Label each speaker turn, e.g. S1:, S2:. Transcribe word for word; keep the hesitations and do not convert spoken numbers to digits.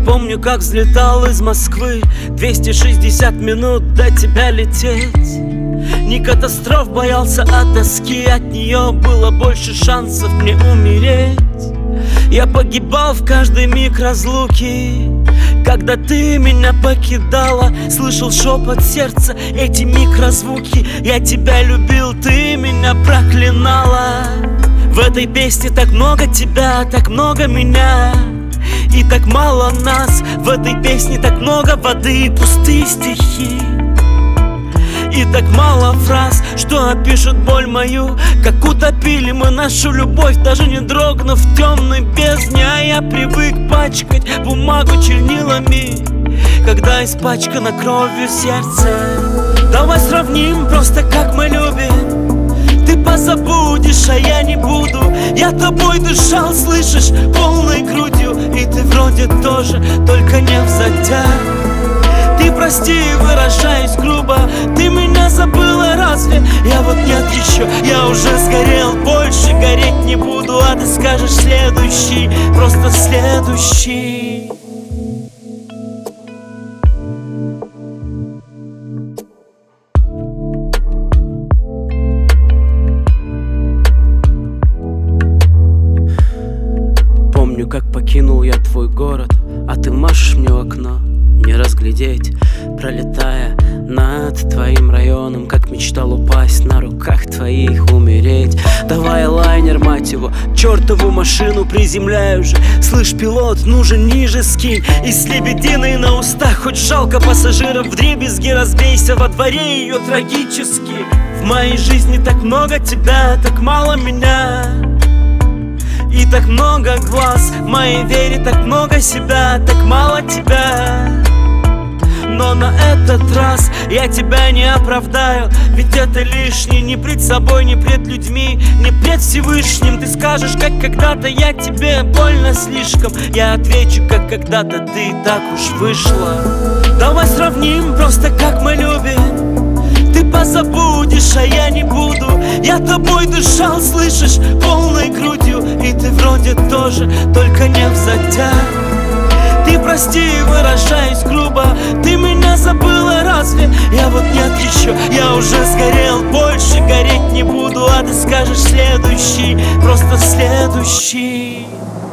S1: Помню, как взлетал из Москвы, двести шестьдесят минут до тебя лететь. Не катастроф боялся от тоски, от нее было больше шансов мне умереть. Я погибал в каждый миг разлуки, когда ты меня покидала. Слышал шепот сердца, эти микрозвуки. Я тебя любил, ты меня проклинала. В этой песне так много тебя, так много меня и так мало нас. В этой песне так много воды и пустые стихи, и так мало фраз, что опишут боль мою. Как утопили мы нашу любовь, даже не дрогнув в темной бездне. А я привык пачкать бумагу чернилами, когда испачкано кровью сердце. Давай сравним просто, как мы любим. Ты позабудешь, а я не буду. Я тобой дышал, слышишь, полной грудью. И ты вроде тоже, только не взадя. Ты прости, выражаюсь грубо, ты меня забыла разве? Я вот нет еще, я уже сгорел, больше гореть не буду. А ты скажешь следующий, просто следующий. Помню, как покинул я твой город, а ты машешь мне в окно. Не разглядеть, пролетая над твоим районом, как мечтал упасть на руках твоих, умереть. Давай лайнер, мать его, чертову машину приземляю же. Слышь, пилот, нужен ниже скинь. И с лебединой на устах, хоть жалко пассажиров, вдребезги разбейся во дворе ее трагически. В моей жизни так много тебя, так мало меня, и так много глаз. В моей вере так много себя, так мало тебя. Но на этот раз я тебя не оправдаю, ведь это лишнее ни пред собой, ни пред людьми, ни пред Всевышним. Ты скажешь, как когда-то я тебе больно слишком. Я отвечу, как когда-то ты, так уж вышла. Давай сравним просто, как мы любим. Ты позабудешь, а я не буду. Я тобой дышал, слышишь, полной грудью. И ты вроде тоже, только не взадя. Ты прости, выражаюсь грубо, ты меня забыла разве? Я вот нет еще, я уже сгорел, больше гореть не буду. А ты скажешь следующий, просто следующий.